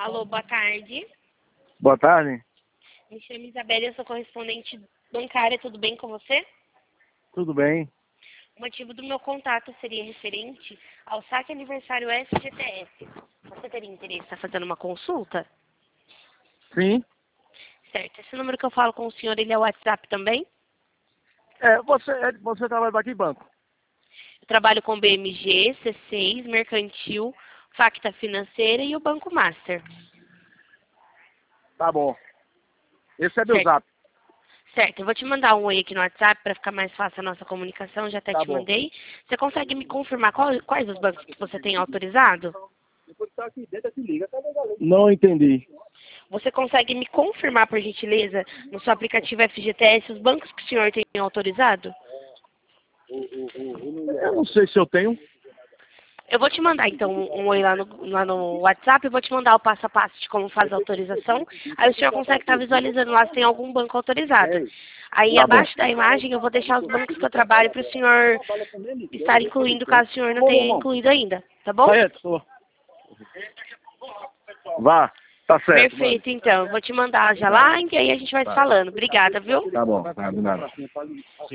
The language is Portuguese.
Alô, boa tarde. Boa tarde. Me chamo Isabela, eu sou correspondente bancária, tudo bem com você? Tudo bem? O motivo do meu contato seria referente ao saque aniversário FGTS. Você teria interesse em estar fazendo uma consulta? Sim. Certo. Esse número que eu falo com o senhor, ele é o WhatsApp também? Você trabalha para que banco? Eu trabalho com BMG, C6, Mercantil, Facta Financeira e o Banco Master. Tá bom. Esse é meu Certo. zap. Certo, eu vou te mandar um oi aqui no WhatsApp para ficar mais fácil a nossa comunicação, já até Tá te bom. mandei. Você consegue me confirmar quais os bancos que você tem autorizado? Não entendi. Você consegue me confirmar, por gentileza, no seu aplicativo FGTS, os bancos que o senhor tem autorizado? Eu não sei se eu tenho. Eu vou te mandar, então, um oi lá no WhatsApp, eu vou te mandar o passo a passo de como faz a autorização. Aí o senhor consegue estar visualizando lá se tem algum banco autorizado. Aí, Tá bom. abaixo da imagem, eu vou deixar os bancos que eu trabalho para o senhor estar incluindo, caso o senhor não tenha incluído ainda, tá bom? Certo. Vá. Tá certo. Perfeito, então. Eu vou te mandar já lá e aí a gente vai se falando. Obrigada, viu? Tá bom. Tá, de nada.